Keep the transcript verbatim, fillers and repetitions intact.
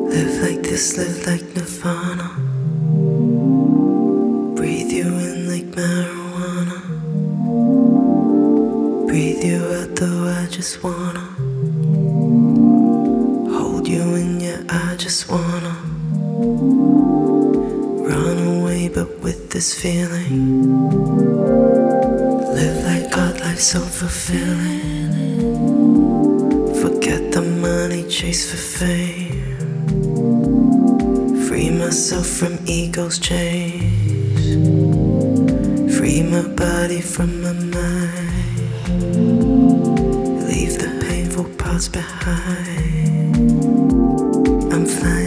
Live like this, live like Nirvana. Breathe you in like marijuana. Breathe you out though I just wanna. Hold you in, yeah, I just wanna. Run away but with this feeling. Live like God, life so fulfilling. Forget the money, chase for fame. Free myself from ego's chains. Free my body from my mind. Leave the painful parts behind. I'm flying